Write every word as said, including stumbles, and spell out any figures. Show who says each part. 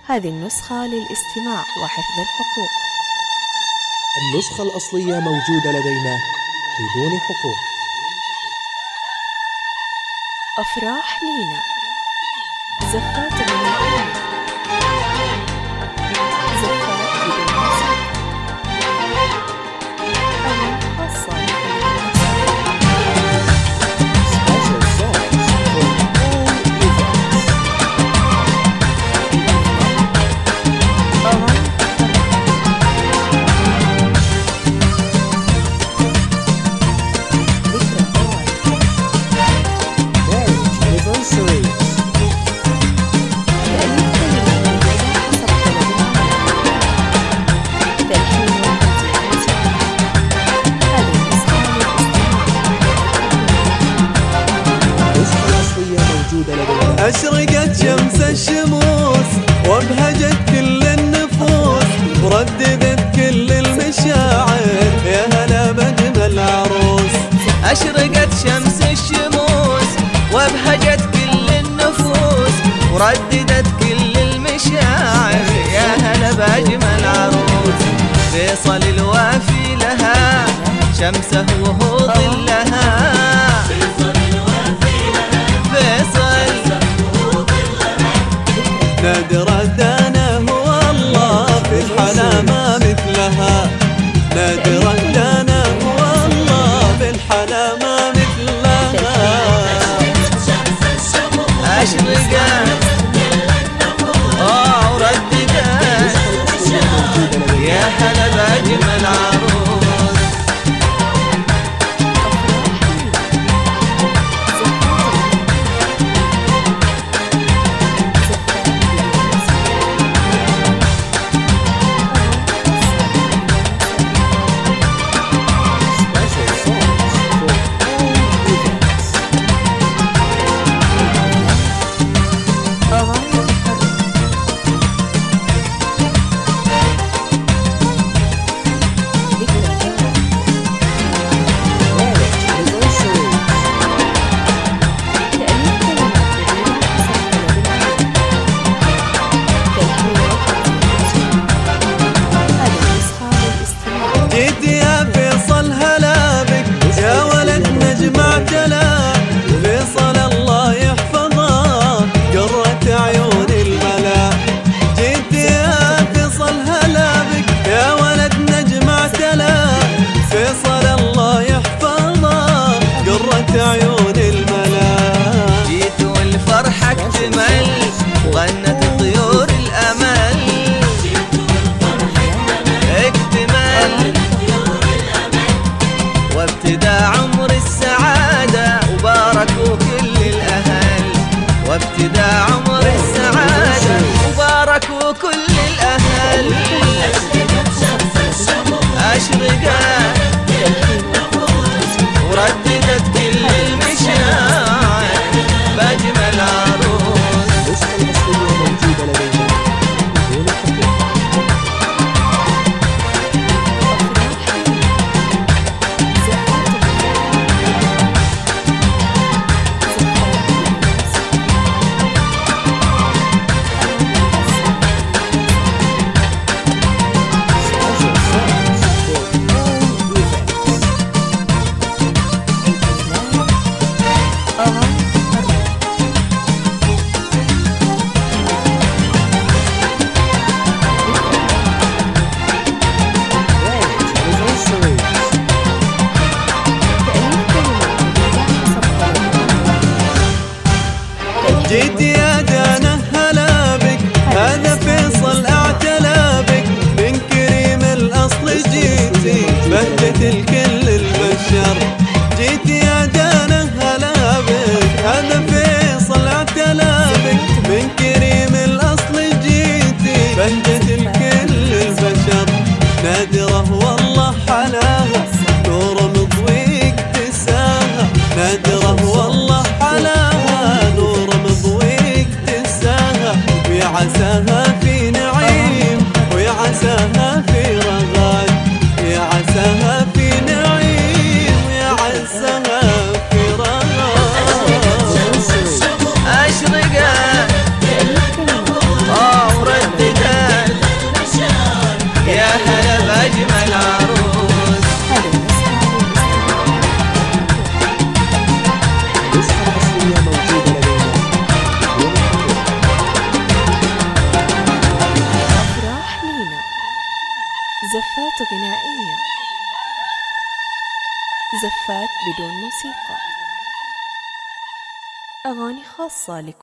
Speaker 1: هذه النسخة للاستماع وحفظ الحقوق.
Speaker 2: النسخة الأصلية موجودة لدينا بدون حقوق.
Speaker 1: أفراح لينا، زفات من العين، زفات بدون موسيقى، أغاني خاصة لكل
Speaker 2: Special songs for all events.
Speaker 1: أغاني
Speaker 2: Marriage anniversaries.
Speaker 1: تأليف كلمات جديدة حسب طلب العمل، تلحين وتوزيع موسيقى. هذه النسخة للاستماع.
Speaker 2: النسخة الأصلية موجودة لدينا.
Speaker 3: أشرقت شمس الشموس وابهجت كل النفوس ورددت كل المشاعر، يا هلا بأجمل عروس. أشرقت شمس الشموس وابهجت كل النفوس ورددت كل المشاعر، يا هلا بأجمل عروس. فيصل الوافي لها شمسه وهو ظلها، فيصل نادرة دانا هو الله في الحلا ما مثلها، نادرة دانا هو الله في الحلا ما مثلها. أشرقت آه ورددت يا هلا بأجمل عروس.
Speaker 2: Special songs for all events. Marriage anniversaries.
Speaker 3: جيت يا فيصل هلا بك يا ولد نجمع تلا، فيصل الله يحفظه قرة عيون الملا. جيت يا فيصل هلا بك يا ولد نجمع تلا، فيصل الله يحفظه قرة عيون الملا. جيت والفرحة اكتمل وغنت طيور الأمل، اكتمل وابتدى عمر السعادة وباركوا كل الأهل، وابتدى عمر السعادة وباركوا كل الأهل. أشرقت ورددت كل المشاعر بأجمل عروس.
Speaker 2: النسخة الأصلية موجودة لدينا بدون حقوق. Special songs for all events. Marriage anniversaries.
Speaker 3: جيت يا دانا هلا بك هذا فيصل اعتلى بك، من كريم الاصل جيتي بهجة الكل البشر. جيت يا دانا هلا بك هذا فيصل اعتلى بك، من كريم الاصل جيتي بهجة الكل البشر. نادرة والله حلاها نور مضويك تساها، نادرة والله حلاها نور مضويك تساها، ويا عساها في نعيم ويا عساها في رغد، يا عساها في نعيم ويا عساها في رغد. أشرقت آه وردت
Speaker 1: غنائية. زفات بدون موسيقى. أغاني خاصة لكل